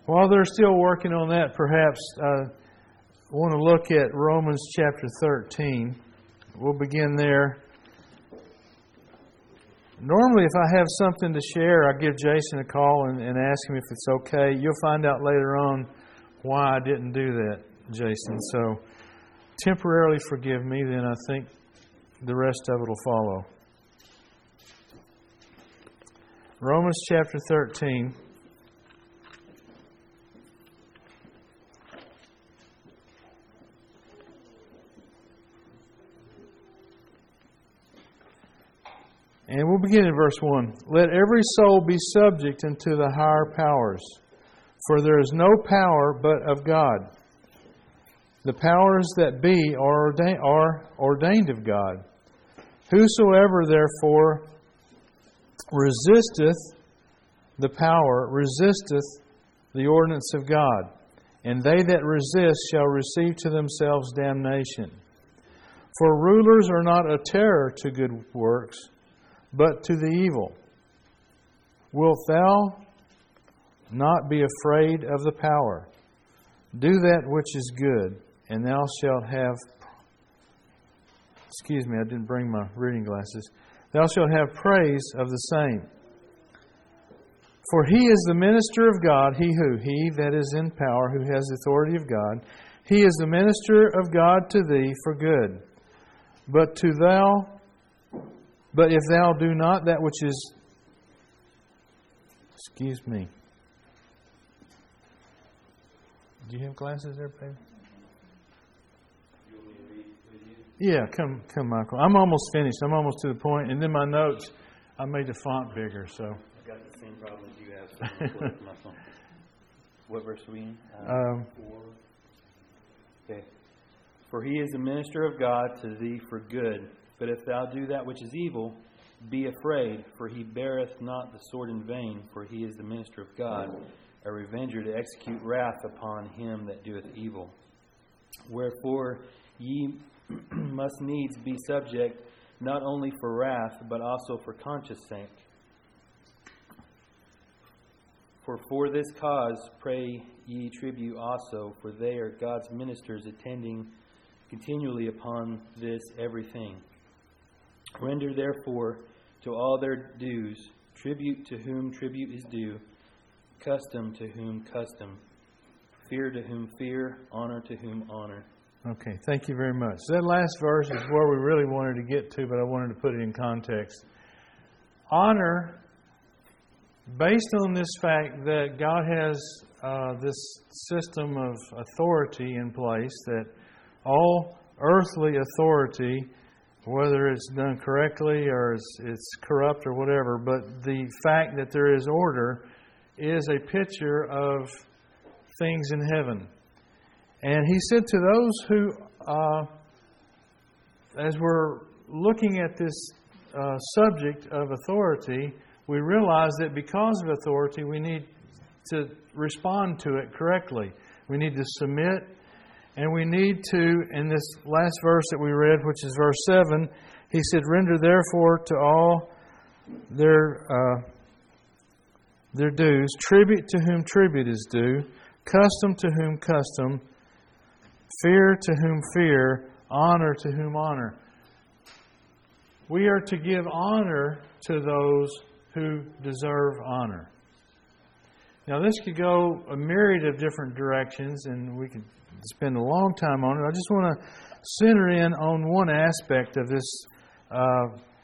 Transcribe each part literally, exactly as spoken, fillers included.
While they're still working on that, perhaps I want to look at Romans chapter thirteen. We'll begin there. Normally, if I have something to share, I give Jason a call and, and ask him if it's okay. You'll find out later on why I didn't do that, Jason. So, temporarily forgive me, then I think the rest of it will follow. Romans chapter thirteen. And we'll begin in verse one. Let every soul be subject unto the higher powers, for there is no power but of God. The powers that be are ordained, are ordained of God. Whosoever therefore resisteth the power, resisteth the ordinance of God. And they that resist shall receive to themselves damnation. For rulers are not a terror to good works, but to the evil. Wilt thou not be afraid of the power? Do that which is good, and thou shalt have... Excuse me, I didn't bring my reading glasses. Thou shalt have praise of the same. For he is the minister of God, he who? He that is in power, who has authority of God. He is the minister of God to thee for good. But to thou... But if thou do not that which is... Excuse me. Do you have glasses there, baby? You want me to read with Yeah, you? come, come, Michael. I'm almost finished. I'm almost to the point. And then my notes, I made the font bigger, so... I've got the same problem as you have, so I'm going to put my phone. What verse are we in? Um, Um, four. Okay. For he is the minister of God to thee for good. But if thou do that which is evil, be afraid, for he beareth not the sword in vain, for he is the minister of God, a revenger to execute wrath upon him that doeth evil. Wherefore ye must needs be subject, not only for wrath, but also for conscience sake. For for this cause pray ye tribute also, for they are God's ministers, attending continually upon this everything. Render therefore to all their dues, tribute to whom tribute is due, custom to whom custom, fear to whom fear, honor to whom honor. Okay, thank you very much. That last verse is where we really wanted to get to, but I wanted to put it in context. Honor, based on this fact that God has uh, this system of authority in place, that all earthly authority, whether it's done correctly or it's, it's corrupt or whatever, but the fact that there is order is a picture of things in heaven. And He said to those who, uh, as we're looking at this uh, subject of authority, we realize that because of authority, we need to respond to it correctly. We need to submit. And we need to, in this last verse that we read, which is verse seven, He said, render therefore to all their uh, their dues, tribute to whom tribute is due, custom to whom custom, fear to whom fear, honor to whom honor. We are to give honor to those who deserve honor. Now, this could go a myriad of different directions, and we could spend a long time on it. I just want to center in on one aspect of this uh,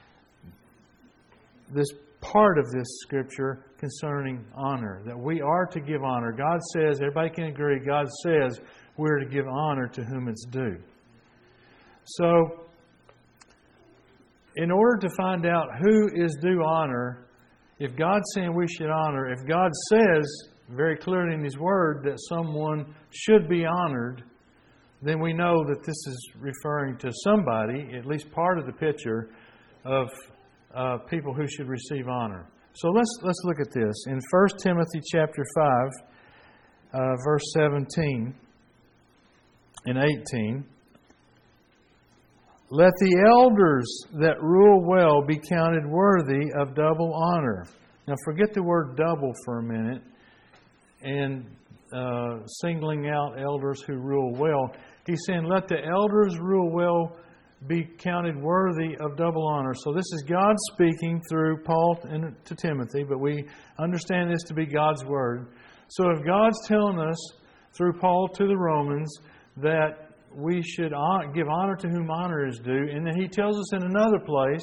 this part of this Scripture concerning honor, that we are to give honor. God says, everybody can agree, God says we're to give honor to whom it's due. So, in order to find out who is due honor, if God's saying we should honor, if God says very clearly in His Word that someone should be honored, then we know that this is referring to somebody, at least part of the picture, of uh, people who should receive honor. So let's let's look at this. In First Timothy chapter five, uh, verse seventeen and eighteen, let the elders that rule well be counted worthy of double honor. Now forget the word double for a minute and uh, singling out elders who rule well. He's saying, let the elders rule well be counted worthy of double honor. So this is God speaking through Paul and to Timothy, but we understand this to be God's Word. So if God's telling us through Paul to the Romans that we should give honor to whom honor is due, and then He tells us in another place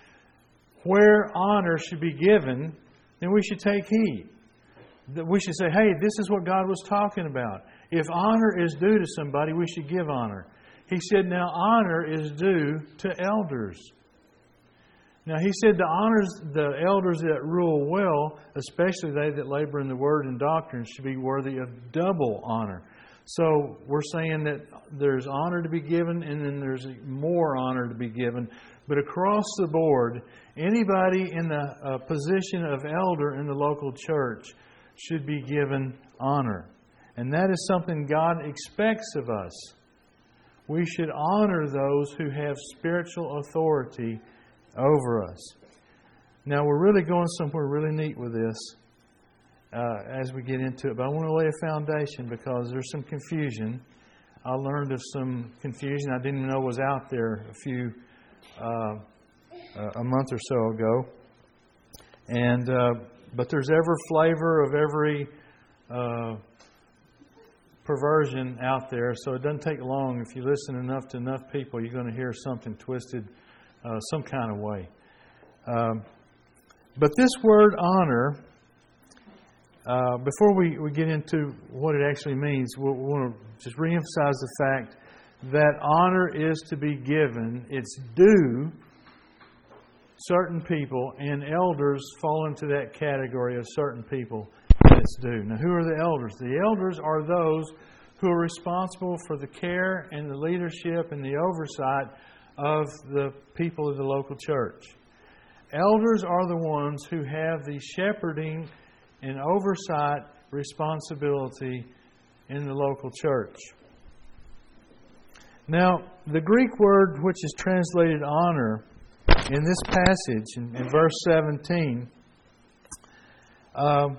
where honor should be given, then we should take heed. That we should say, hey, this is what God was talking about. If honor is due to somebody, we should give honor. He said, now honor is due to elders. Now He said the honors, the elders that rule well, especially they that labor in the word and doctrine, should be worthy of double honor. So we're saying that there's honor to be given and then there's more honor to be given. But across the board, anybody in the uh, position of elder in the local church should be given honor. And that is something God expects of us. We should honor those who have spiritual authority over us. Now, we're really going somewhere really neat with this uh, as we get into it. But I want to lay a foundation because there's some confusion. I learned of some confusion I didn't even know was out there a few, uh, a month or so ago. And uh, but there's every flavor of every uh, perversion out there, so it doesn't take long. If you listen enough to enough people, you're going to hear something twisted uh, some kind of way. Um, but this word honor, uh, before we, we get into what it actually means, we we'll, want to just reemphasize the fact that honor is to be given. It's due certain people, and elders fall into that category of certain people that it's due. Now, who are the elders? The elders are those who are responsible for the care and the leadership and the oversight of the people of the local church. Elders are the ones who have the shepherding and oversight responsibility in the local church. Now, the Greek word which is translated honor in this passage, in, in verse seventeen, uh,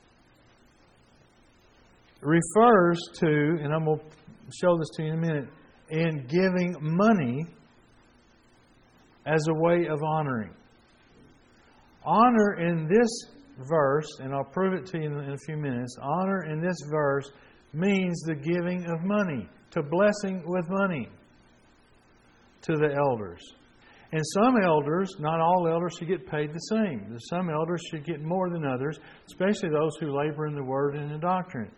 refers to, and I'm going to show this to you in a minute, in giving money as a way of honoring. Honor in this verse, and I'll prove it to you in a few minutes, honor in this verse means the giving of money, to blessing with money to the elders. And some elders, not all elders, should get paid the same. Some elders should get more than others, especially those who labor in the Word and the doctrine.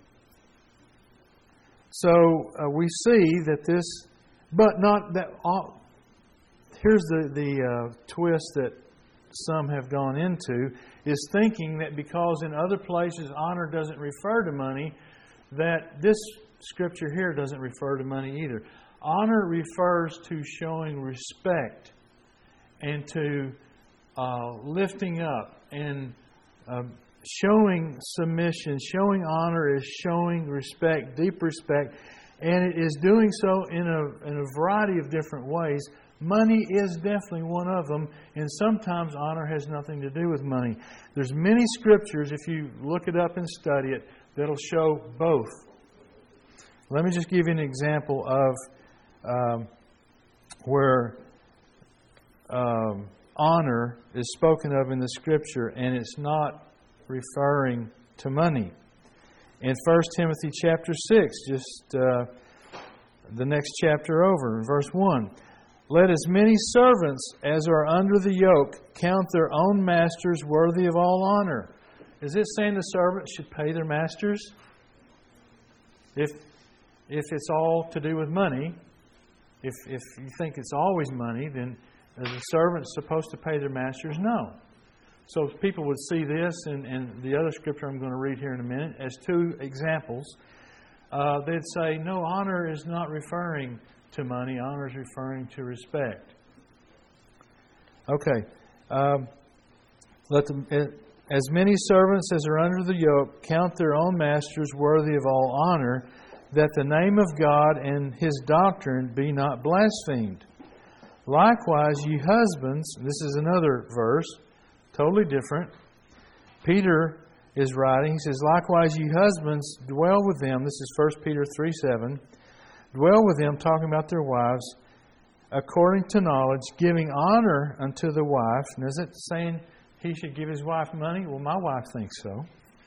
So uh, we see that this, but not that. All, here's the the uh, twist that some have gone into, is thinking that because in other places honor doesn't refer to money, that this scripture here doesn't refer to money either. Honor refers to showing respect and to uh, lifting up and uh, showing submission. Showing honor is showing respect, deep respect, and it is doing so in a, in a variety of different ways. Money is definitely one of them, and sometimes honor has nothing to do with money. There's many scriptures, if you look it up and study it, that'll show both. Let me just give you an example of Um, where um, honor is spoken of in the Scripture, and it's not referring to money. In First Timothy chapter six, just uh, the next chapter over, in verse one, let as many servants as are under the yoke count their own masters worthy of all honor. Is it saying the servants should pay their masters? If if it's all to do with money, If if you think it's always money, then are the servants supposed to pay their masters? No. So people would see this and, and the other scripture I'm going to read here in a minute as two examples. Uh, they'd say, no, honor is not referring to money. Honor is referring to respect. Okay. Um, let them, as many servants as are under the yoke count their own masters worthy of all honor, that the name of God and His doctrine be not blasphemed. Likewise, ye husbands, this is another verse, totally different. Peter is writing. He says, "Likewise, you husbands, dwell with them." This is First Peter three seven. "Dwell with them," talking about their wives, "according to knowledge, giving honor unto the wife." And is it saying he should give his wife money? Well, my wife thinks so.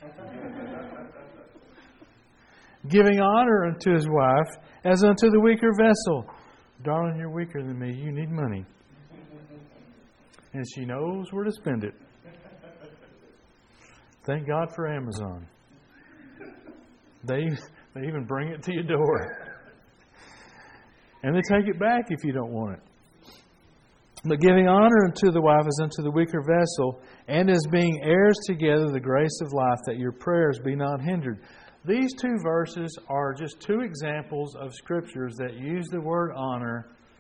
"Giving honor unto his wife as unto the weaker vessel." Darling, you're weaker than me. You need money. And she knows where to spend it. Thank God for Amazon. They, they even bring it to your door. And they take it back if you don't want it. "But giving honor unto the wife as unto the weaker vessel, and as being heirs together the grace of life, that your prayers be not hindered." These two verses are just two examples of scriptures that use the word honor,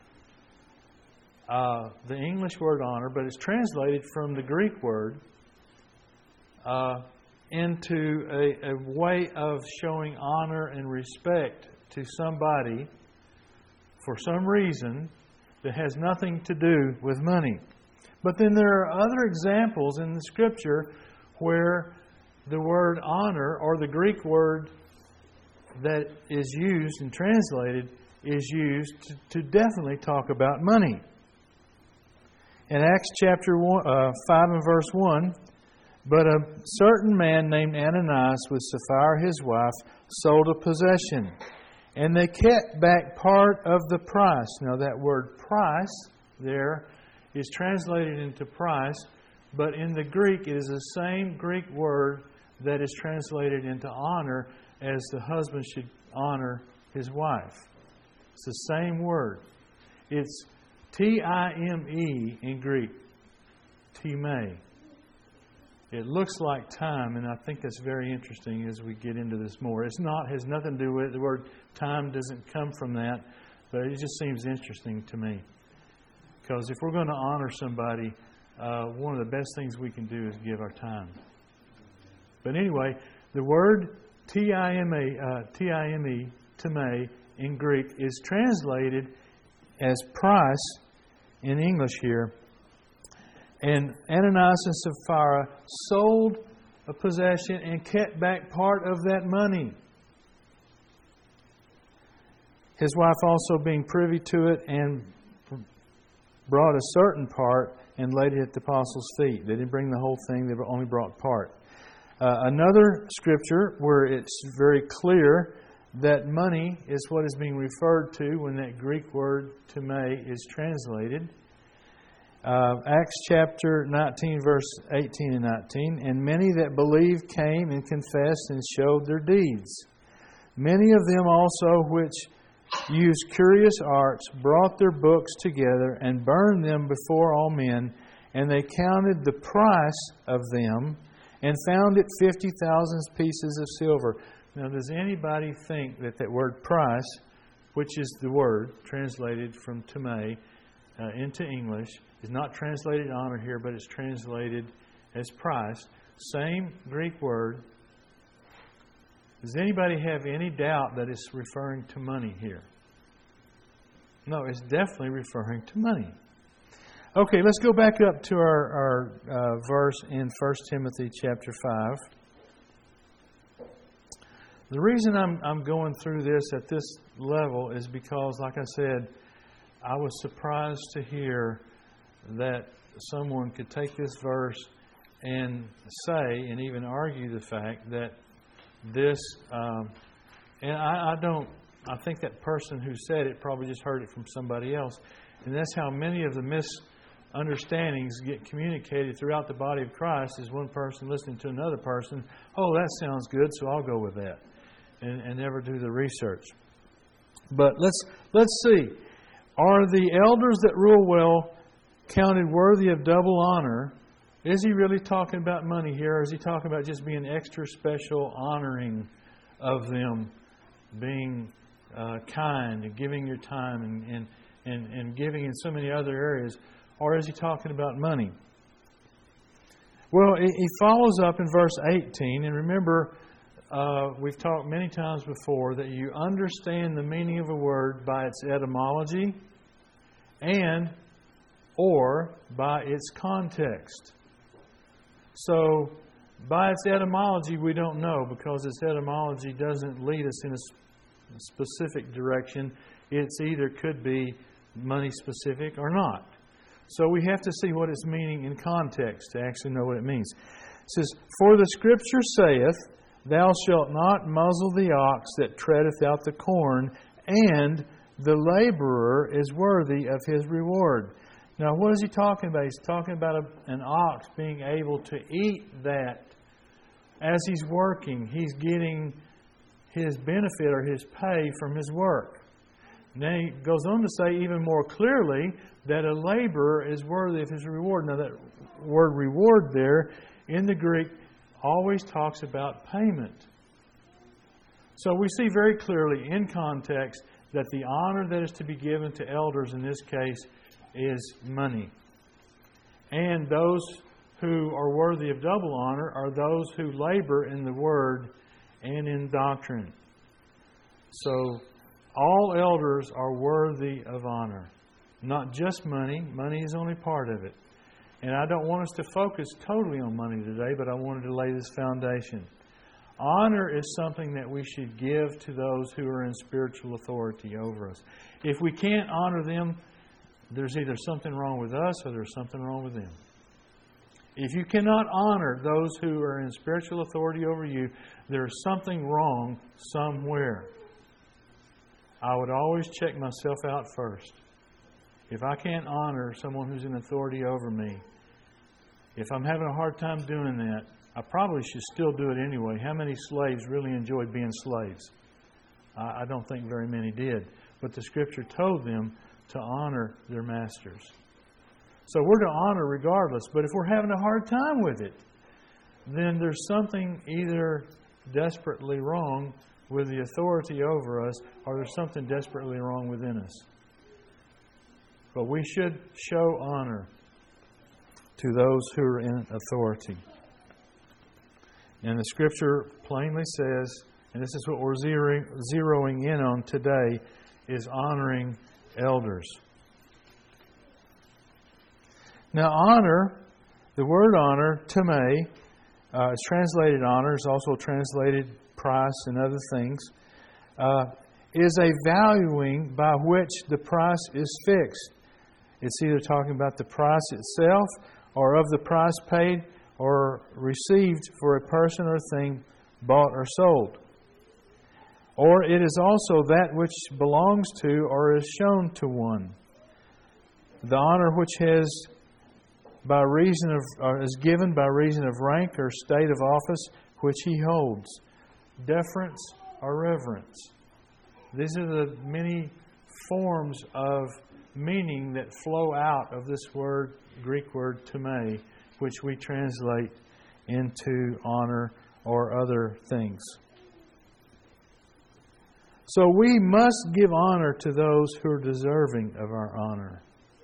uh, the English word honor, but it's translated from the Greek word uh, into a, a way of showing honor and respect to somebody for some reason that has nothing to do with money. But then there are other examples in the Scripture where the word honor, or the Greek word that is used and translated, is used to, to definitely talk about money. In Acts chapter one, uh, five and verse one, "But a certain man named Ananias with Sapphira his wife sold a possession, and they kept back part of the price." Now that word price there is translated into price, but in the Greek it is the same Greek word that is translated into honor, as the husband should honor his wife. It's the same word. It's T I M E in Greek. Time. It looks like time, and I think that's very interesting as we get into this more. It's not, has nothing to do with it. The word time doesn't come from that, but it just seems interesting to me. Because if we're going to honor somebody, uh, one of the best things we can do is give our time. But anyway, the word T I M E, uh, T I M E, time, in Greek is translated as price in English here. And Ananias and Sapphira sold a possession and kept back part of that money. His wife also being privy to it, and brought a certain part and laid it at the apostles' feet. They didn't bring the whole thing, they only brought part. Uh, another scripture where it's very clear that money is what is being referred to when that Greek word time is translated. Uh, Acts chapter nineteen, verse eighteen and nineteen. "And many that believed came and confessed and showed their deeds. Many of them also which used curious arts brought their books together and burned them before all men. And they counted the price of them and found it fifty thousand pieces of silver." Now, does anybody think that that word price, which is the word translated from time uh, into English, is not translated honor here, but it's translated as price? Same Greek word. Does anybody have any doubt that it's referring to money here? No, it's definitely referring to money. Okay, let's go back up to our, our uh, verse in First Timothy chapter five. The reason I'm, I'm going through this at this level is because, like I said, I was surprised to hear that someone could take this verse and say, and even argue the fact that this, um, and I, I don't, I think that person who said it probably just heard it from somebody else. And that's how many of the misunderstandings get communicated throughout the body of Christ, is one person listening to another person. Oh, that sounds good, so I'll go with that. And, and never do the research. But let's let's see. Are the elders that rule well counted worthy of double honor? Is he really talking about money here, or is he talking about just being extra special honoring of them, being uh, kind and giving your time and, and, and, and giving in so many other areas? Or is he talking about money? Well, he follows up in verse eighteen, and remember, Uh, we've talked many times before that you understand the meaning of a word by its etymology and or by its context. So By its etymology, we don't know, because its etymology doesn't lead us in a specific direction. It's either could be money specific or not. So we have to see what it's meaning in context to actually know what it means. It says, "For the Scripture saith, Thou shalt not muzzle the ox that treadeth out the corn, and the laborer is worthy of his reward." Now, what is he talking about? He's talking about a, an ox being able to eat that as he's working. He's getting his benefit or his pay from his work. And then he goes on to say even more clearly that a laborer is worthy of his reward. Now, that word reward there in the Greek always talks about payment. So we see very clearly in context that the honor that is to be given to elders in this case is money. And those who are worthy of double honor are those who labor in the Word and in doctrine. So all elders are worthy of honor. Not just money. Money is only part of it. And I don't want us to focus totally on money today, but I wanted to lay this foundation. Honor is something that we should give to those who are in spiritual authority over us. If we can't honor them, there's either something wrong with us or there's something wrong with them. If you cannot honor those who are in spiritual authority over you, there's something wrong somewhere. I would always check myself out first. If I can't honor someone who's in authority over me, if I'm having a hard time doing that, I probably should still do it anyway. How many slaves really enjoyed being slaves? I don't think very many did. But the Scripture told them to honor their masters. So we're to honor regardless. But if we're having a hard time with it, then there's something either desperately wrong with the authority over us, or there's something desperately wrong within us. But we should show honor to those who are in authority. And the Scripture plainly says, and this is what we're zeroing in on today, is honoring elders. Now, honor, the word honor, tome, uh, is translated honor, is also translated price and other things, uh, is a valuing by which the price is fixed. It's either talking about the price itself or of the price paid or received for a person or thing bought or sold. Or it is also that which belongs to or is shown to one. The honor which has by reason of or is given by reason of rank or state of office which he holds. Deference or reverence. These are the many forms of meaning that flow out of this word, Greek word, tome, which we translate into honor or other things. So we must give honor to those who are deserving of our honor.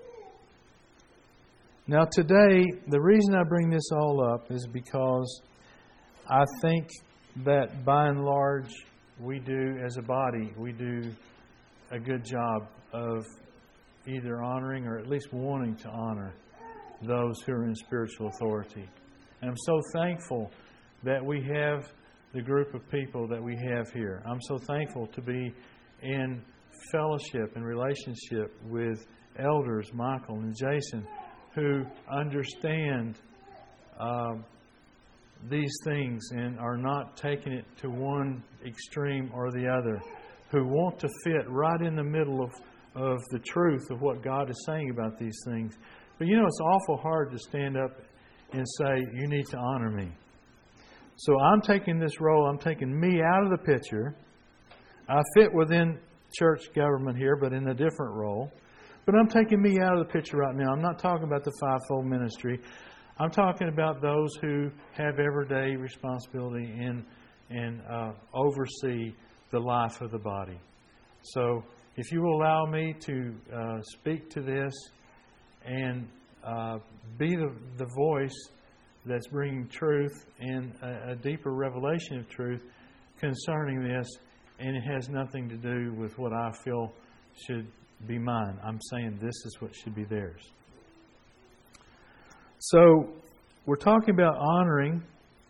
Now today, the reason I bring this all up is because I think that by and large, we do, as a body, we do a good job of either honoring or at least wanting to honor those who are in spiritual authority. And I'm so thankful that we have the group of people that we have here. I'm so thankful to be in fellowship and relationship with elders, Michael and Jason, who understand uh, these things and are not taking it to one extreme or the other, who want to fit right in the middle of, of the truth of what God is saying about these things. But you know, it's awful hard to stand up and say, you need to honor me. So I'm taking this role, I'm taking me out of the picture. I fit within church government here, but in a different role. But I'm taking me out of the picture right now. I'm not talking about the fivefold ministry. I'm talking about those who have everyday responsibility and, and uh, oversee the life of the body. So if you will allow me to uh, speak to this and uh, be the, the voice that's bringing truth and a, a deeper revelation of truth concerning this, and it has nothing to do with what I feel should be mine. I'm saying this is what should be theirs. So we're talking about honoring,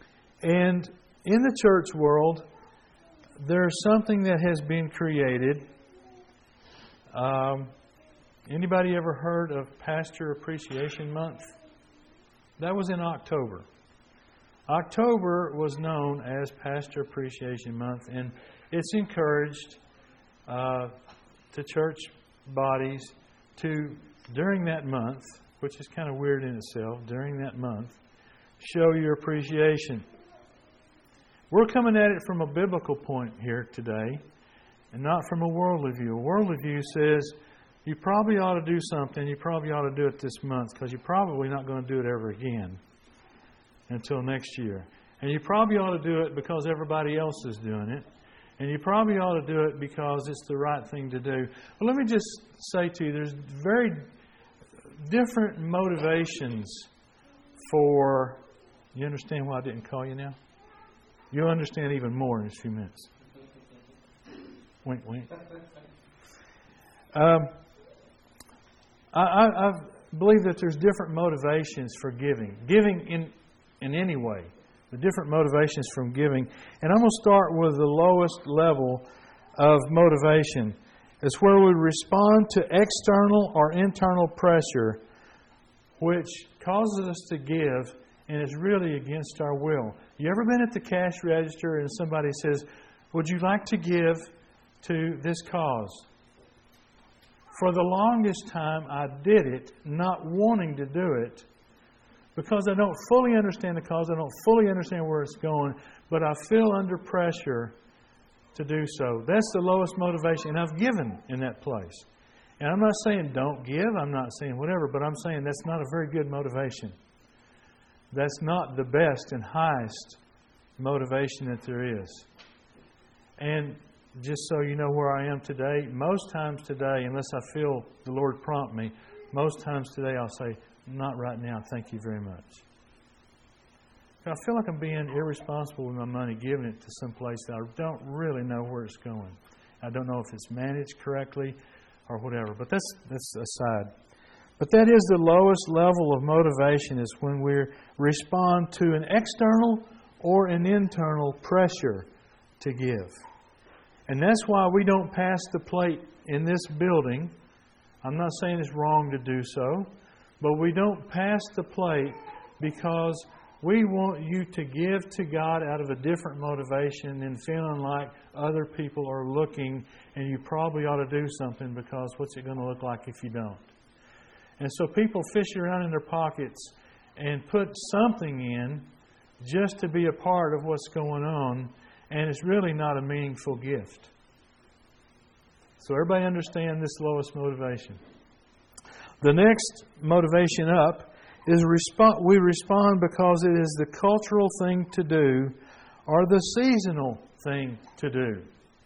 And in the church world, there's something that has been created. Um, anybody ever heard of Pastor Appreciation Month? That was in October. October was known as Pastor Appreciation Month, and it's encouraged uh, to church bodies to, during that month, which is kind of weird in itself, during that month, show your appreciation. We're coming at it from a biblical point here today, and not from a worldly view. A worldly view says you probably ought to do something, you probably ought to do it this month, because you're probably not going to do it ever again until next year. And you probably ought to do it because everybody else is doing it. And you probably ought to do it because it's the right thing to do. Well, let me just say to you, there's very different motivations for... You understand why I didn't call you now? You'll understand even more in a few minutes. Wink, wink. Um, I, I, I believe that there's different motivations for giving. Giving in, in any way. The different motivations from giving. And I'm going to start with the lowest level of motivation. It's where we respond to external or internal pressure which causes us to give and is really against our will. You ever been at the cash register and somebody says, would you like to give to this cause? For the longest time, I did it not wanting to do it because I don't fully understand the cause. I don't fully understand where it's going, but I feel under pressure to do so. That's the lowest motivation, and I've given in that place. And I'm not saying don't give. I'm not saying whatever, but I'm saying that's not a very good motivation. That's not the best and highest motivation that there is. And just so you know where I am today, most times today, unless I feel the Lord prompt me, most times today I'll say, not right now, thank you very much. I feel like I'm being irresponsible with my money, giving it to some place that I don't really know where it's going. I don't know if it's managed correctly or whatever, but that's that's aside. But that is the lowest level of motivation, is when we respond to an external or an internal pressure to give. And that's why we don't pass the plate in this building. I'm not saying it's wrong to do so, but we don't pass the plate because we want you to give to God out of a different motivation than feeling like other people are looking and you probably ought to do something because what's it going to look like if you don't? And so people fish around in their pockets and put something in just to be a part of what's going on, and it's really not a meaningful gift. So everybody understand this lowest motivation. The next motivation up is respond, we respond because it is the cultural thing to do or the seasonal thing to do.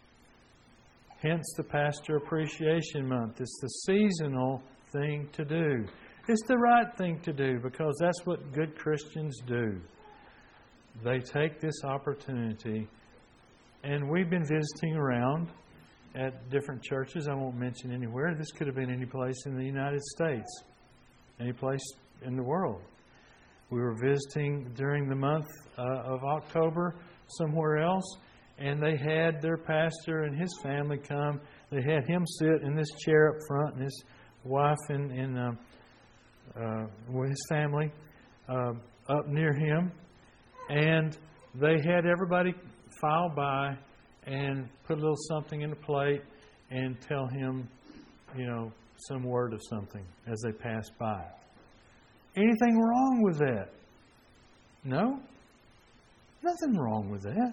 Hence the Pastor Appreciation Month. It's the seasonal thing to do. It's the right thing to do because that's what good Christians do. They take this opportunity, and we've been visiting around at different churches. I won't mention anywhere. This could have been any place in the United States, any place in the world. We were visiting during the month uh, of October somewhere else, and they had their pastor and his family come. They had him sit in this chair up front, and his wife and, and uh, uh, with his family uh, up near him. And they had everybody file by and put a little something in the plate and tell him, you know, some word of something as they pass by. Anything wrong with that? No? Nothing wrong with that.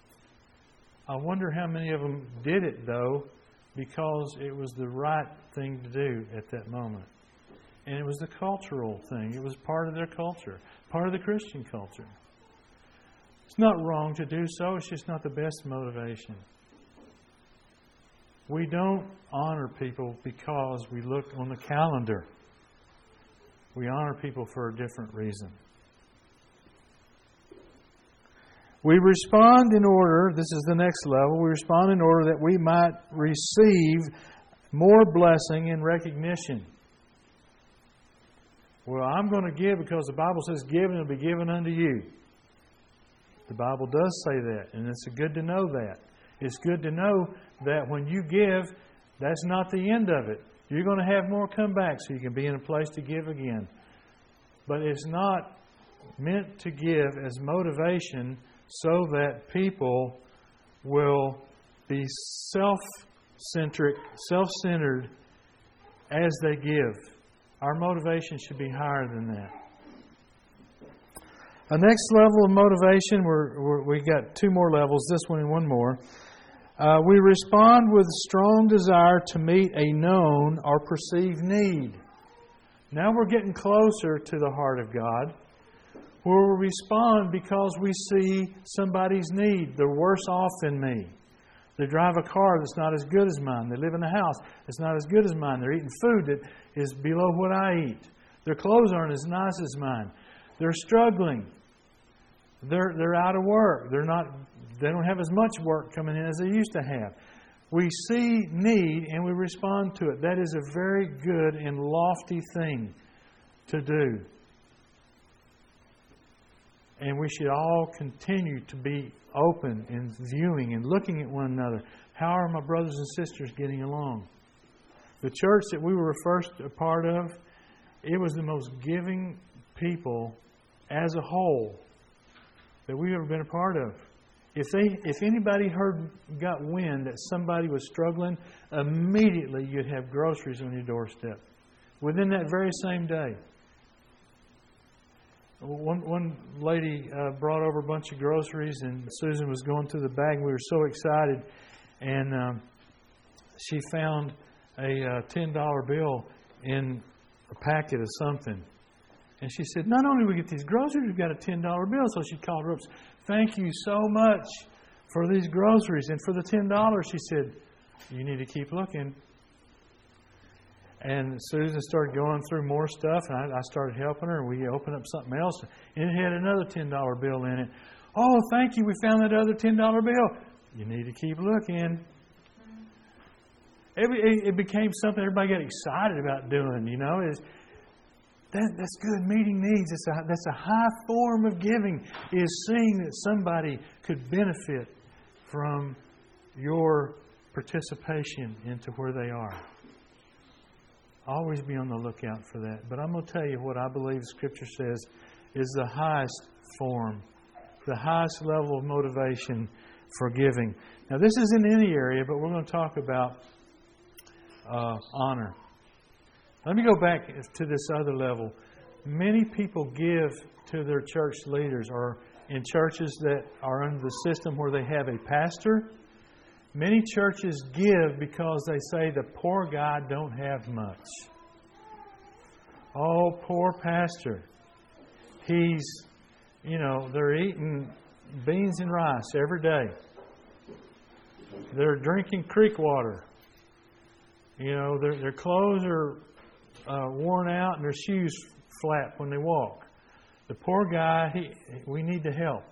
I wonder how many of them did it, though, because it was the right thing to do at that moment. And it was the cultural thing. It was part of their culture, part of the Christian culture. It's not wrong to do so. It's just not the best motivation. We don't honor people because we look on the calendar. We honor people for a different reason. We respond in order, this is the next level, we respond in order that we might receive more blessing and recognition. Well, I'm going to give because the Bible says give and it will be given unto you. The Bible does say that, and it's good to know that. It's good to know that when you give, that's not the end of it. You're going to have more come back so you can be in a place to give again. But it's not meant to give as motivation so that people will be self-centric, self-centered as they give. Our motivation should be higher than that. The next level of motivation, we're, we're, we got two more levels, this one and one more. Uh, we respond with a strong desire to meet a known or perceived need. Now we're getting closer to the heart of God, where we respond because we see somebody's need. They're worse off than me. They drive a car that's not as good as mine. They live in a house that's not as good as mine. They're eating food that is below what I eat. Their clothes aren't as nice as mine. They're struggling. They're they're out of work. They're not. They don't have as much work coming in as they used to have. We see need and we respond to it. That is a very good and lofty thing to do. And we should all continue to be open and viewing and looking at one another. How are my brothers and sisters getting along? The church that we were first a part of, it was the most giving people as a whole that we've ever been a part of. If they, if anybody heard, got wind that somebody was struggling, immediately you'd have groceries on your doorstep. Within that very same day. One one lady uh, brought over a bunch of groceries, and Susan was going through the bag. And we were so excited, and um, she found a uh, ten dollar bill in a packet of something. And she said, "Not only do we get these groceries, we've got a ten dollar bill." So she called her up. "Thank you so much for these groceries and for the ten dollars." She said, "You need to keep looking." And Susan started going through more stuff, and I, I started helping her, and we opened up something else, and it had another ten dollar bill in it. "Oh, thank you, we found that other ten dollar bill." "You need to keep looking." It, it became something everybody got excited about doing, you know. It's, that, that's good, meeting needs. It's a, that's a high form of giving, is seeing that somebody could benefit from your participation into where they are. Always be on the lookout for that. But I'm going to tell you what I believe Scripture says is the highest form, the highest level of motivation for giving. Now, this isn't any area, but we're going to talk about uh, honor. Let me go back to this other level. Many people give to their church leaders, or in churches that are under the system where they have a pastor. Many churches give because they say the poor guy don't have much. Oh, poor pastor. He's, you know, they're eating beans and rice every day. They're drinking creek water. You know, their their clothes are uh, worn out and their shoes flap when they walk. The poor guy, he, we need to help.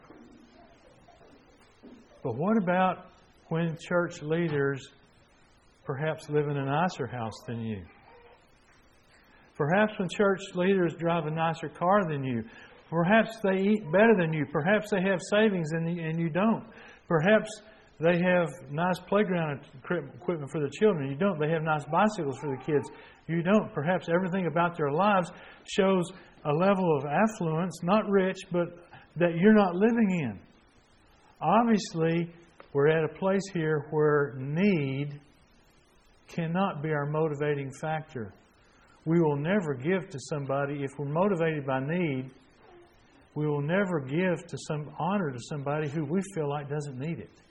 But what about when church leaders perhaps live in a nicer house than you? Perhaps when church leaders drive a nicer car than you. Perhaps they eat better than you. Perhaps they have savings and you, and you don't. Perhaps they have nice playground equipment for the children. You don't. They have nice bicycles for the kids. You don't. Perhaps everything about their lives shows a level of affluence, not rich, but that you're not living in. Obviously, we're at a place here where need cannot be our motivating factor. We will never give to somebody, if we're motivated by need, we will never give to some honor to somebody who we feel like doesn't need it.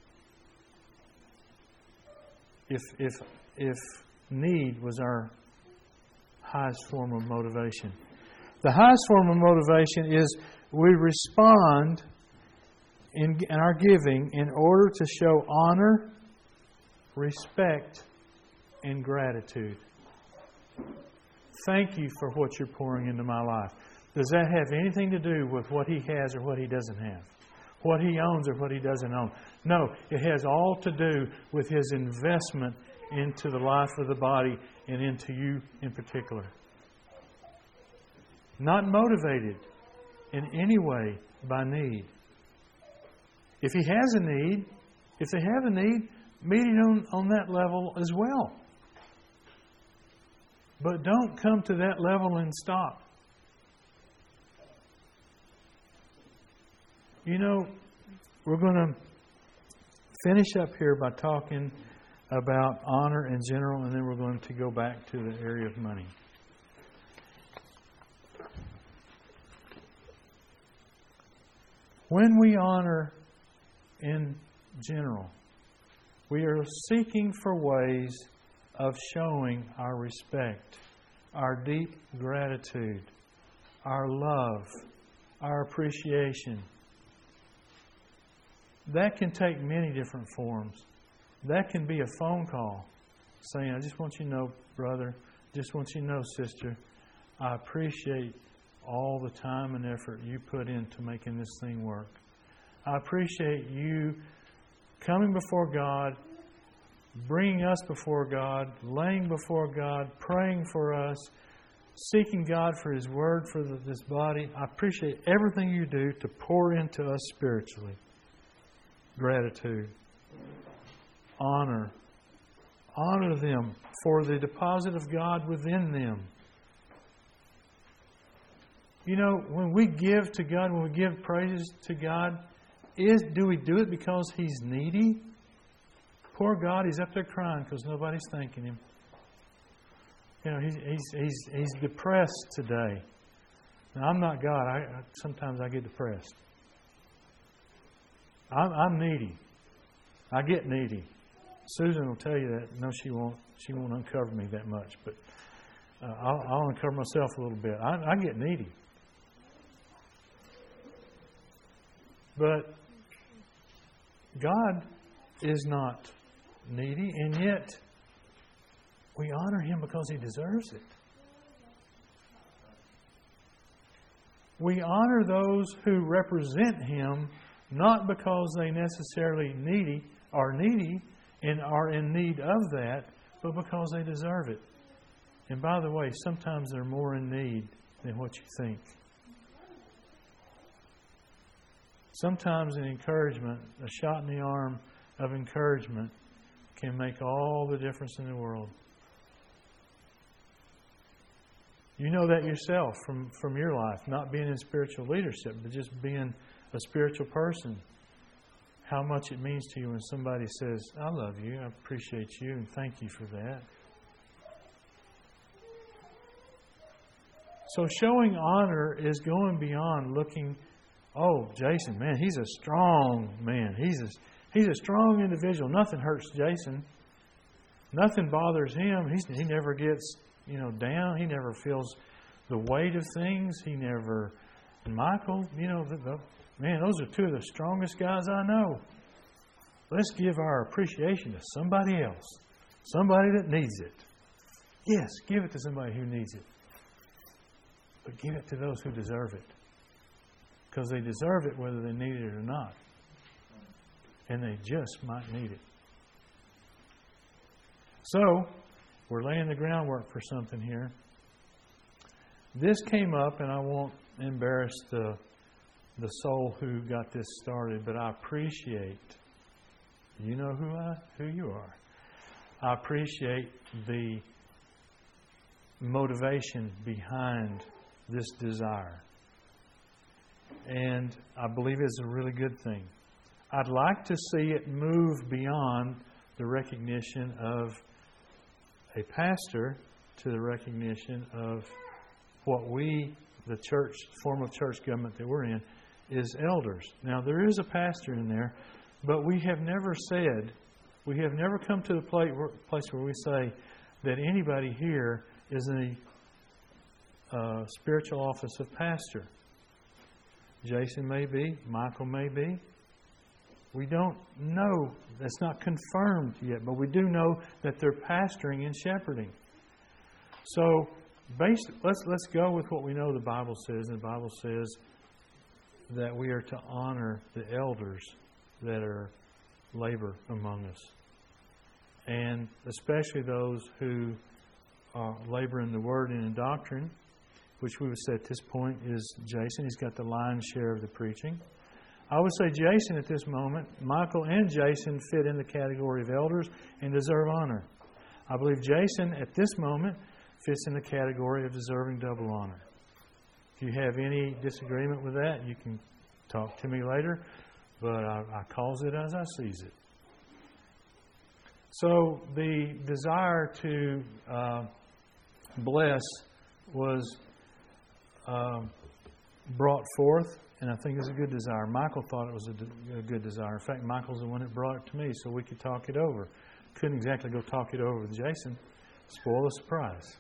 If if if need was our highest form of motivation. The highest form of motivation is we respond in, in our giving in order to show honor, respect, and gratitude. Thank you for what you're pouring into my life. Does that have anything to do with what he has or what he doesn't have? What he owns or what he doesn't own? No, it has all to do with his investment into the life of the body and into you in particular. Not motivated in any way by need. If he has a need, if they have a need, meet it on, on that level as well. But don't come to that level and stop. You know, we're going to finish up here by talking about honor in general, and then we're going to go back to the area of money. When we honor in general, we are seeking for ways of showing our respect, our deep gratitude, our love, our appreciation. That can take many different forms. That can be a phone call saying, I just want you to know, brother, just want you to know, sister, I appreciate all the time and effort you put into making this thing work. I appreciate you coming before God, bringing us before God, laying before God, praying for us, seeking God for His Word for the, this body. I appreciate everything you do to pour into us spiritually. Gratitude. Honor. Honor them for the deposit of God within them. You know, when we give to God, when we give praises to God, is do we do it because He's needy? Poor God, He's up there crying because nobody's thanking Him. You know, he's he's he's, he's depressed today. Now, I'm not God. I, I sometimes I get depressed. I'm, I'm needy. I get needy. Susan will tell you that. No, she won't. She won't uncover me that much, but uh, I'll, I'll uncover myself a little bit. I, I get needy, but God is not needy, and yet we honor Him because He deserves it. We honor those who represent Him not because they necessarily needy are needy and are in need of that, but because they deserve it. And by the way, sometimes they're more in need than what you think. Sometimes an encouragement, a shot in the arm of encouragement, can make all the difference in the world. You know that yourself from, from your life, not being in spiritual leadership, but just being a spiritual person. How much it means to you when somebody says, I love you, I appreciate you, and thank you for that. So showing honor is going beyond looking, oh, Jason, man, he's a strong man. He's a, he's a strong individual. Nothing hurts Jason. Nothing bothers him. He's, he never gets, you know, down. He never feels the weight of things. He never... And Michael, you know, the, the, man, those are two of the strongest guys I know. Let's give our appreciation to somebody else. Somebody that needs it. Yes, give it to somebody who needs it. But give it to those who deserve it. Because they deserve it whether they need it or not. And they just might need it. So, we're laying the groundwork for something here. This came up, and I won't embarrass the the soul who got this started, but I appreciate, you know who I who you are. I appreciate the motivation behind this desire. And I believe it's a really good thing. I'd like to see it move beyond the recognition of a pastor to the recognition of what we, the church, form of church government that we're in, is elders. Now, there is a pastor in there, but we have never said, we have never come to the place where we say that anybody here is in the uh, spiritual office of pastor. Jason may be, Michael may be. We don't know. That's not confirmed yet, but we do know that they're pastoring and shepherding. So, based, let's let's go with what we know the Bible says. And the Bible says that we are to honor the elders that are labor among us, and especially those who uh, labor in the Word and in doctrine, which we would say at this point is Jason. He's got the lion's share of the preaching. I would say Jason at this moment, Michael and Jason fit in the category of elders and deserve honor. I believe Jason at this moment fits in the category of deserving double honor. If you have any disagreement with that, you can talk to me later, but I, I calls it as I sees it. So the desire to uh, bless was uh, brought forth, and I think it's a good desire. Michael thought it was a, de- a good desire. In fact, Michael's the one that brought it to me so we could talk it over. Couldn't exactly go talk it over with Jason. Spoil the surprise.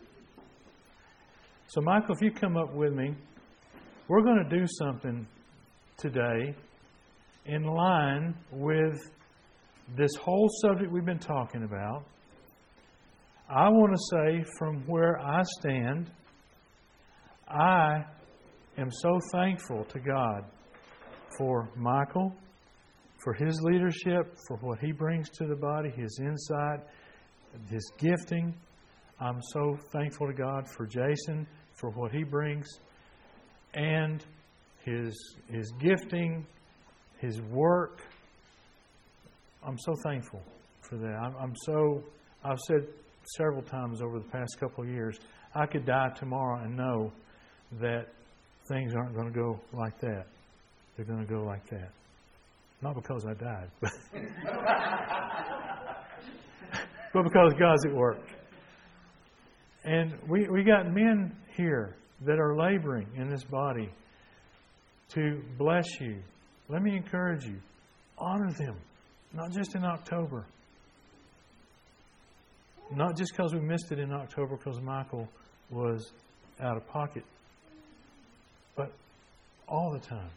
So, Michael, if you come up with me, we're going to do something today in line with this whole subject we've been talking about. I want to say from where I stand, I am so thankful to God for Michael, for his leadership, for what he brings to the body, his insight, his gifting. I'm so thankful to God for Jason, for what he brings, and his his gifting, his work. I'm so thankful for that. I'm, I'm so, I've said several times over the past couple of years, I could die tomorrow and know that things aren't going to go like that. They're going to go like that. Not because I died, but, but because God's at work. And we, we got men here that are laboring in this body to bless you. Let me encourage you. Honor them. Not just in October. Not just because we missed it in October because Michael was out of pocket. But all the time.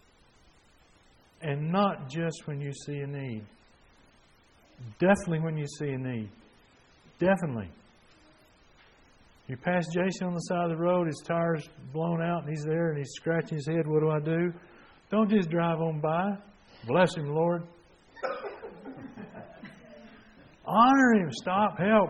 And not just when you see a need. Definitely when you see a need. Definitely. You pass Jason on the side of the road, his tire's blown out, and he's there, and he's scratching his head. What do I do? Don't just drive on by. Bless him, Lord. Honor him. Stop. Help.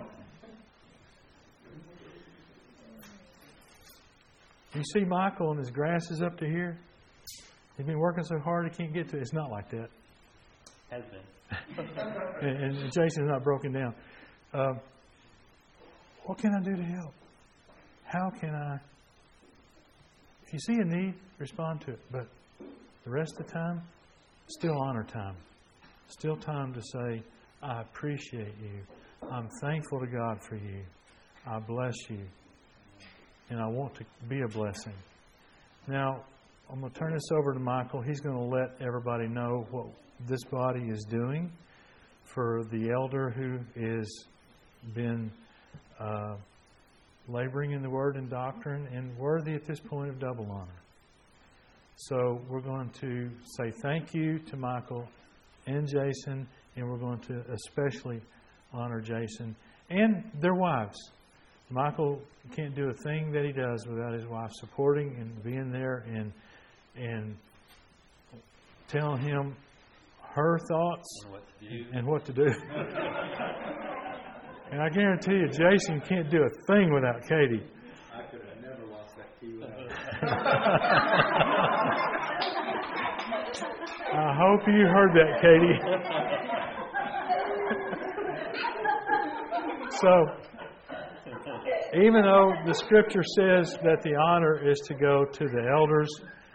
You see Michael and his grass is up to here? He's been working so hard he can't get to it. It's not like that. Has been. and, and Jason's not broken down. Uh, what can I do to help? How can I? If you see a need, respond to it. But the rest of the time, still honor time. Still time to say, I appreciate you. I'm thankful to God for you. I bless you. And I want to be a blessing. Now, I'm going to turn this over to Michael. He's going to let everybody know what this body is doing for the elder who has been uh, laboring in the Word and doctrine and worthy at this point of double honor. So we're going to say thank you to Michael and Jason, and we're going to especially honor Jason and their wives. Michael can't do a thing that he does without his wife supporting and being there and and telling him her thoughts and what to do. And, what to do. And I guarantee you, Jason can't do a thing without Katie. I could have never lost that key without I hope you heard that, Katie. So, even though the Scripture says that the honor is to go to the elders,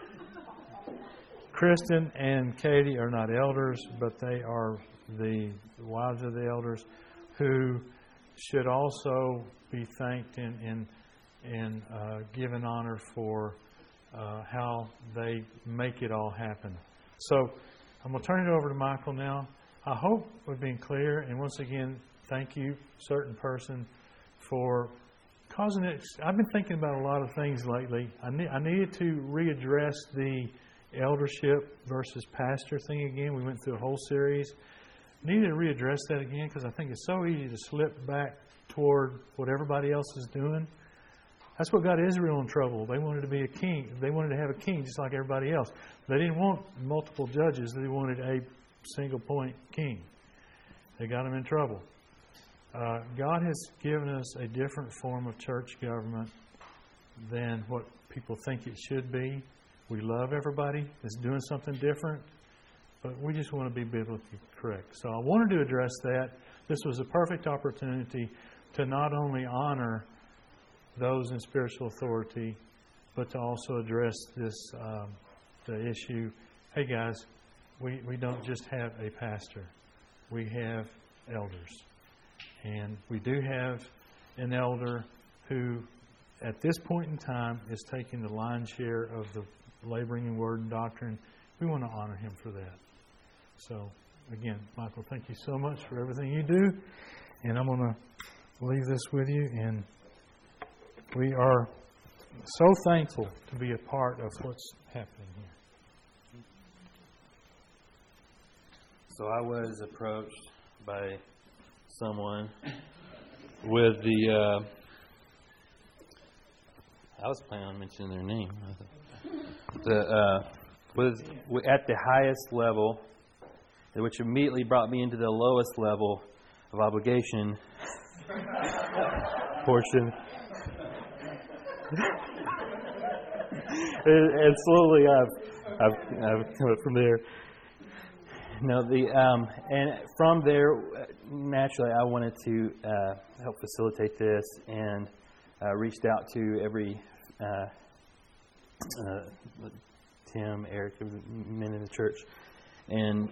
Kristen and Katie are not elders, but they are the wives of the elders who should also be thanked and, and, and uh, given honor for uh, how they make it all happen. So I'm going to turn it over to Michael now. I hope we've been clear. And once again, thank you, certain person, for causing it. I've been thinking about a lot of things lately. I, ne- I needed to readdress the eldership versus pastor thing again. We went through a whole series. Needed to readdress that again because I think it's so easy to slip back toward what everybody else is doing. That's what got Israel in trouble. They wanted to be a king. They wanted to have a king just like everybody else. They didn't want multiple judges. They wanted a single point king. They got them in trouble. Uh, God has given us a different form of church government than what people think it should be. We love everybody that's doing something different, but we just want to be biblically correct. So I wanted to address that. This was a perfect opportunity to not only honor those in spiritual authority, but to also address this um, the issue. Hey guys, we, we don't just have a pastor. We have elders. And we do have an elder who, at this point in time, is taking the lion's share of the laboring in word and doctrine. We want to honor him for that. So, again, Michael, thank you so much for everything you do. And I'm going to leave this with you. And we are so thankful to be a part of what's happening here. So I was approached by someone with the, uh, I was planning on mentioning their name. The, uh, was at the highest level, which immediately brought me into the lowest level of obligation portion. and, and slowly I've, I've, I've come up from there. No, the um, and from there, naturally, I wanted to uh, help facilitate this, and uh, reached out to every uh, uh, Tim, Eric, men in the church, and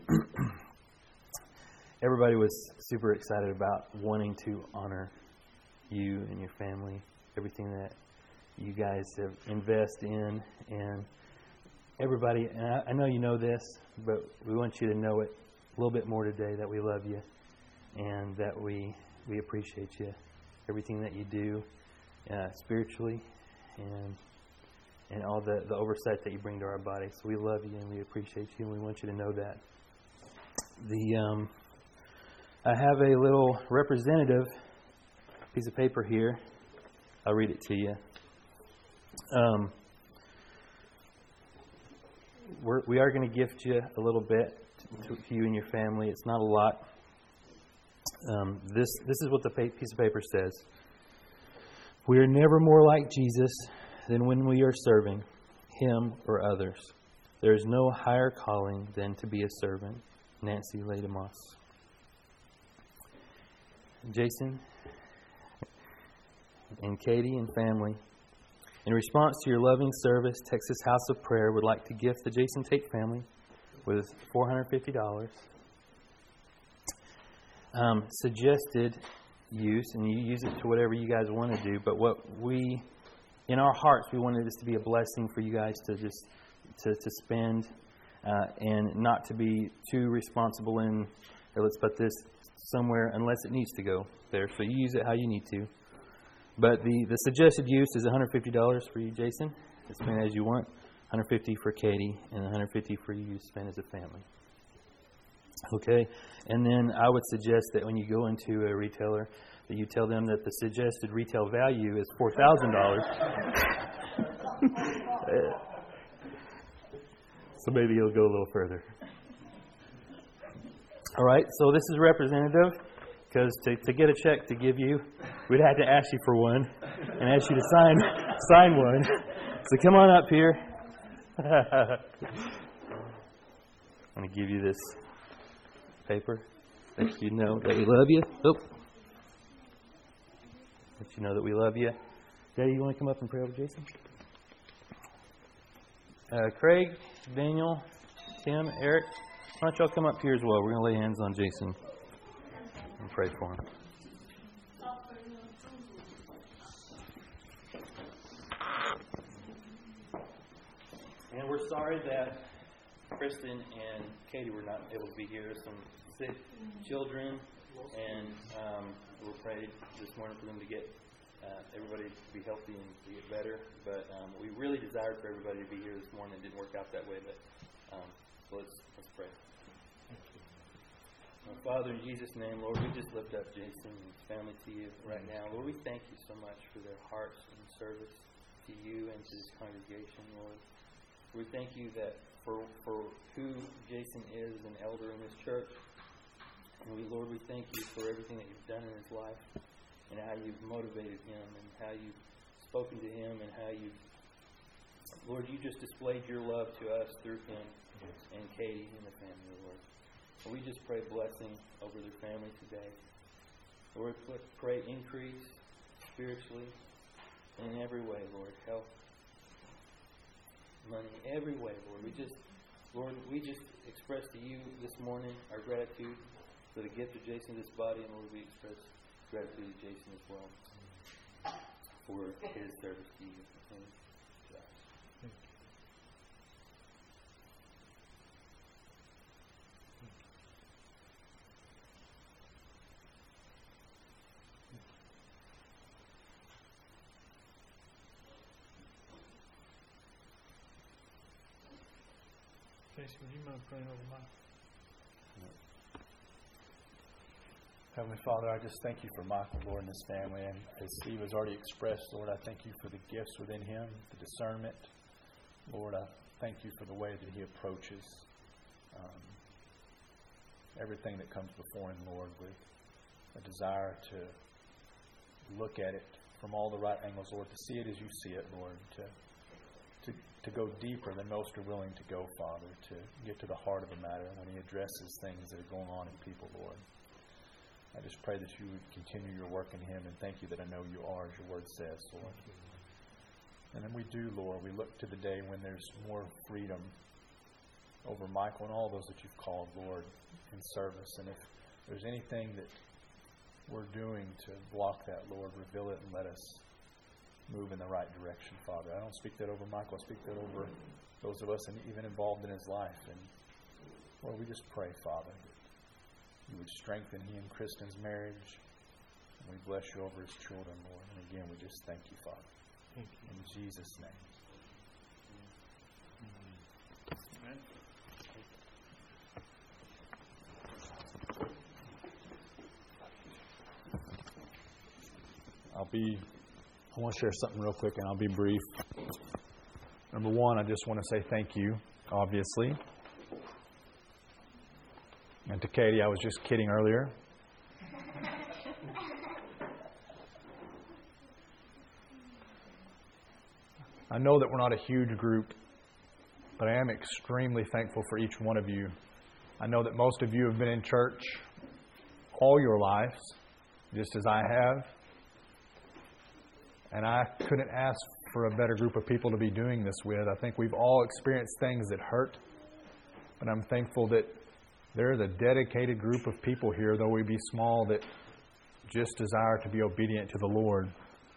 everybody was super excited about wanting to honor you and your family, everything that you guys have invested in, and everybody, and I, I know you know this, but we want you to know it a little bit more today, that we love you and that we we appreciate you, everything that you do uh, spiritually and and all the, the oversight that you bring to our body. So we love you and we appreciate you, and we want you to know that. The um, I have a little representative piece of paper here. I'll read it to you. Um, We're, we are going to gift you a little bit to, to you and your family. It's not a lot. Um, this this is what the piece of paper says. We are never more like Jesus than when we are serving Him or others. There is no higher calling than to be a servant. Nancy Lademos. Jason and Katie and family, in response to your loving service, Texas House of Prayer would like to gift the Jason Tate family with four hundred fifty dollars. Um, suggested use, and you use it to whatever you guys want to do, but what we, in our hearts, we wanted this to be a blessing for you guys to just to, to spend uh, and not to be too responsible in, or let's put this somewhere unless it needs to go there. So you use it how you need to. But the, the suggested use is one hundred fifty dollars for you, Jason, to spend as you want, one hundred fifty dollars for Katie, and one hundred fifty dollars for you to spend as a family. Okay? And then I would suggest that when you go into a retailer, that you tell them that the suggested retail value is four thousand dollars. So maybe you'll go a little further. All right, so this is representative, because to, to get a check to give you, we'd have to ask you for one and ask you to sign sign one. So come on up here. I'm going to give you this paper. Let you know that we love you. Oh. Let you know that we love you. Daddy, you want to come up and pray over Jason? Uh, Craig, Daniel, Tim, Eric, why don't y'all come up here as well? We're going to lay hands on Jason and pray for him. And we're sorry that Kristen and Katie were not able to be here. Some sick children, and um, we'll pray this morning for them to get uh, everybody to be healthy and to get better. But um, we really desired for everybody to be here this morning. It didn't work out that way, but um, so let's let's pray. Uh, Father, in Jesus' name, Lord, we just lift up Jason and his family to you right now. Lord, we thank you so much for their hearts and service to you and to this congregation, Lord. We thank you that for for who Jason is, an elder in this church. And we, Lord, we thank you for everything that you've done in his life and how you've motivated him and how you've spoken to him and how you've Lord, you just displayed your love to us through him and Katie and the family, Lord. And we just pray blessing over their family today. Lord, pray increase spiritually and in every way, Lord. Health, money, every way, Lord. We just, Lord, we just express to you this morning our gratitude for the gift of Jason to this body, and Lord, we express gratitude to Jason as well for his service to you and to us. Thank you. Casey, would you mind praying over Mike? Heavenly Father, I just thank you for Michael, Lord, and his family. And as Steve has already expressed, Lord, I thank you for the gifts within him, the discernment. Lord, I thank you for the way that he approaches um, everything that comes before him, Lord, with a desire to look at it from all the right angles, Lord, to see it as you see it, Lord, to to, to go deeper than most are willing to go, Father, to get to the heart of the matter when he addresses things that are going on in people, Lord. I just pray that you would continue your work in him, and thank you that I know you are, as your word says, Lord. And then we do, Lord, we look to the day when there's more freedom over Michael and all those that you've called, Lord, in service. And if there's anything that we're doing to block that, Lord, reveal it and let us move in the right direction, Father. I don't speak that over Michael. I speak that over those of us and even involved in his life. And Lord, we just pray, Father, that you would strengthen he and Kristen's marriage. And we bless you over his children, Lord. And again, we just thank you, Father. Thank you. In Jesus' name. Amen. I'll be, I want to share something real quick, and I'll be brief. Number one, I just want to say thank you, obviously. And to Katie, I was just kidding earlier. I know that we're not a huge group, but I am extremely thankful for each one of you. I know that most of you have been in church all your lives, just as I have. And I couldn't ask for a better group of people to be doing this with. I think we've all experienced things that hurt, but I'm thankful that there's a dedicated group of people here, though we be small, that just desire to be obedient to the Lord.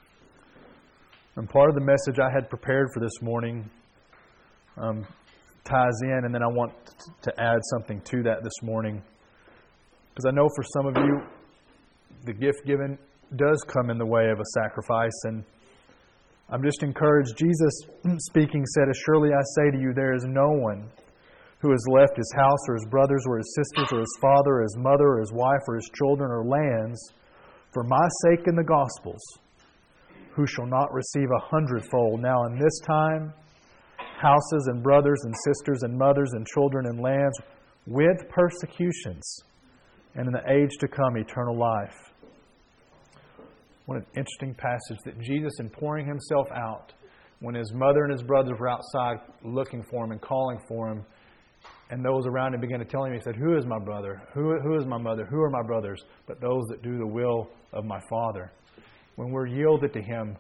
And part of the message I had prepared for this morning um, ties in, and then I want to add something to that this morning. Because I know for some of you, the gift given does come in the way of a sacrifice. And I'm just encouraged. Jesus speaking said, "As surely I say to you, there is no one who has left his house or his brothers or his sisters or his father or his mother or his wife or his children or lands for my sake in the Gospels, who shall not receive a hundredfold now in this time, houses and brothers and sisters and mothers and children and lands with persecutions, and in the age to come eternal life." What an interesting passage that Jesus, in pouring himself out, when his mother and his brothers were outside looking for him and calling for him, and those around him began to tell him, he said, "Who is my brother? Who, who is my mother? Who are my brothers? But those that do the will of my Father." When we're yielded to him,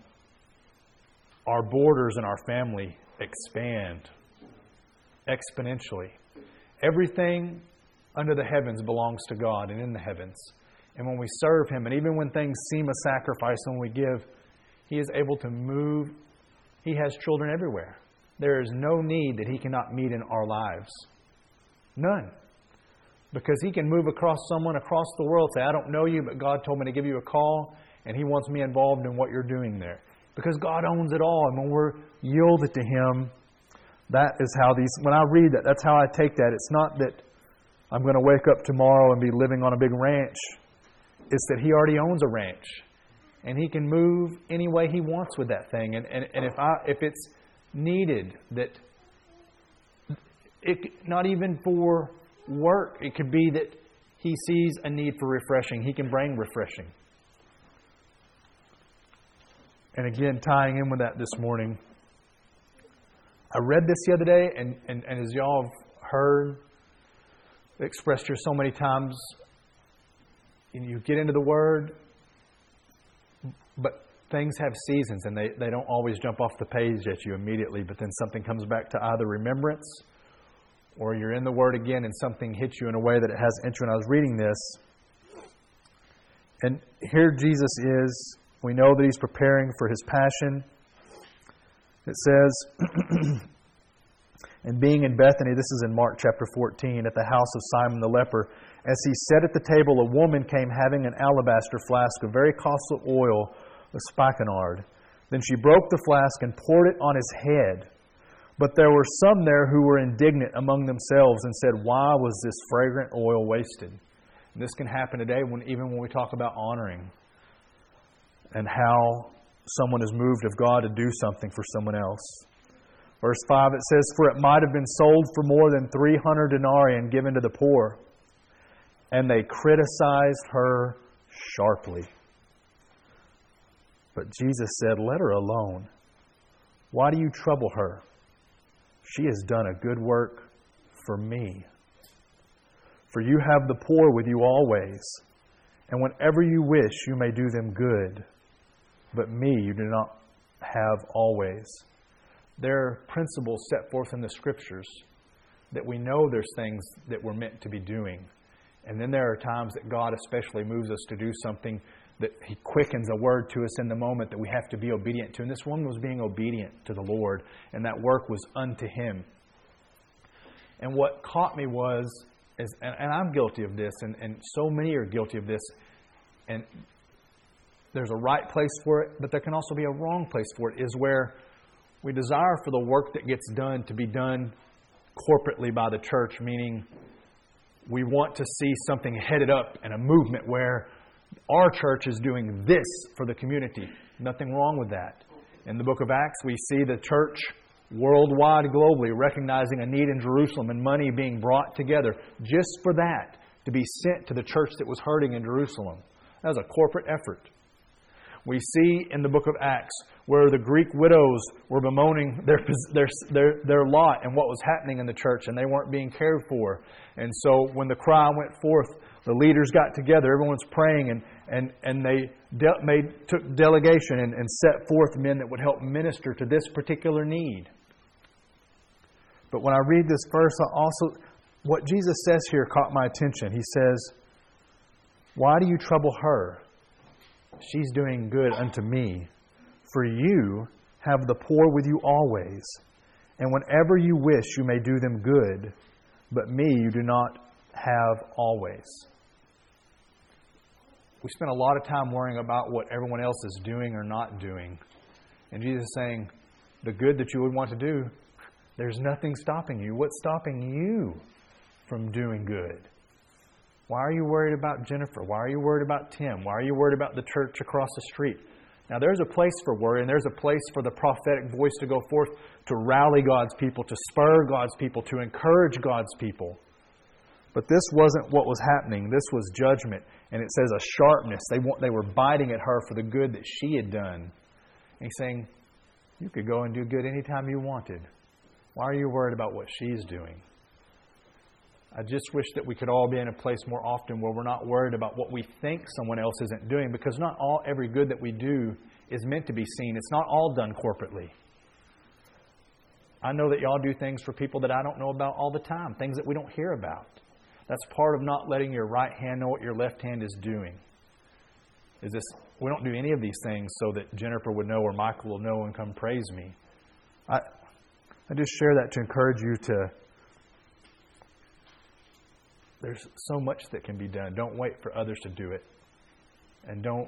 our borders and our family expand exponentially. Everything under the heavens belongs to God and in the heavens. And when we serve him, and even when things seem a sacrifice when we give, he is able to move. He has children everywhere. There is no need that he cannot meet in our lives. None. Because he can move across someone across the world, say, "I don't know you, but God told me to give you a call, and he wants me involved in what you're doing there." Because God owns it all. And when we're yielded to him, that is how these, when I read that, that's how I take that. It's not that I'm going to wake up tomorrow and be living on a big ranch. It's that he already owns a ranch. And he can move any way he wants with that thing. And, and, and if I, if it's needed, that it, not even for work, it could be that he sees a need for refreshing. He can bring refreshing. And again, tying in with that this morning, I read this the other day, and, and, and as y'all have heard, expressed here so many times, you get into the Word, but things have seasons, and they, they don't always jump off the page at you immediately, but then something comes back to either remembrance, or you're in the Word again and something hits you in a way that it has interest. When I was reading this, and here Jesus is, we know that He's preparing for His passion. It says, and being in Bethany, this is in Mark chapter fourteen, at the house of Simon the leper, as He sat at the table, a woman came having an alabaster flask of very costly oil of spikenard. Then she broke the flask and poured it on His head. But there were some there who were indignant among themselves and said, why was this fragrant oil wasted? And this can happen today, when, even when we talk about honoring and how someone is moved of God to do something for someone else. Verse five, it says, for it might have been sold for more than three hundred denarii and given to the poor. And they criticized her sharply. But Jesus said, let her alone. Why do you trouble her? She has done a good work for me. For you have the poor with you always, and whenever you wish, you may do them good. But me you do not have always. There are principles set forth in the Scriptures that we know there's things that we're meant to be doing. And then there are times that God especially moves us to do something that He quickens a word to us in the moment that we have to be obedient to. And this woman was being obedient to the Lord, and that work was unto Him. And what caught me was, is, and, and I'm guilty of this, and, and so many are guilty of this, and there's a right place for it, but there can also be a wrong place for it, is where we desire for the work that gets done to be done corporately by the church, meaning we want to see something headed up in a movement where our church is doing this for the community. Nothing wrong with that. In the book of Acts, we see the church worldwide, globally, recognizing a need in Jerusalem and money being brought together just for that, to be sent to the church that was hurting in Jerusalem. That was a corporate effort. We see in the book of Acts where the Greek widows were bemoaning their, their, their, their lot and what was happening in the church, and they weren't being cared for. And so when the cry went forth, the leaders got together, everyone's praying, and, and, and they de- made, took delegation and, and set forth men that would help minister to this particular need. But when I read this verse, I also, what Jesus says here caught my attention. He says, why do you trouble her? She's doing good unto me. For you have the poor with you always, and whenever you wish, you may do them good, but me you do not have always. We spend a lot of time worrying about what everyone else is doing or not doing. And Jesus is saying, the good that you would want to do, there's nothing stopping you. What's stopping you from doing good? Why are you worried about Jennifer? Why are you worried about Tim? Why are you worried about the church across the street? Now, there's a place for worry, and there's a place for the prophetic voice to go forth to rally God's people, to spur God's people, to encourage God's people. But this wasn't what was happening. This was judgment. And it says a sharpness. They they were biting at her for the good that she had done. And He's saying, you could go and do good anytime you wanted. Why are you worried about what she's doing? I just wish that we could all be in a place more often where we're not worried about what we think someone else isn't doing, because not all every good that we do is meant to be seen. It's not all done corporately. I know that y'all do things for people that I don't know about all the time, things that we don't hear about. That's part of not letting your right hand know what your left hand is doing. Is this? We don't do any of these things so that Jennifer would know or Michael will know and come praise me. I I just share that to encourage you to. There's so much that can be done. Don't wait for others to do it. And don't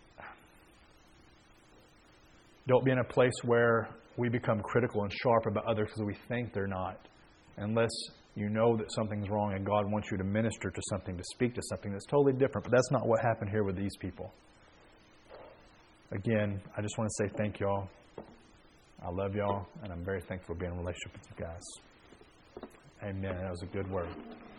don't be in a place where we become critical and sharp about others because we think they're not. Unless you know that something's wrong and God wants you to minister to something, to speak to something that's totally different. But that's not what happened here with these people. Again, I just want to say thank y'all. I love y'all, and I'm very thankful to be in a relationship with you guys. Amen. That was a good word.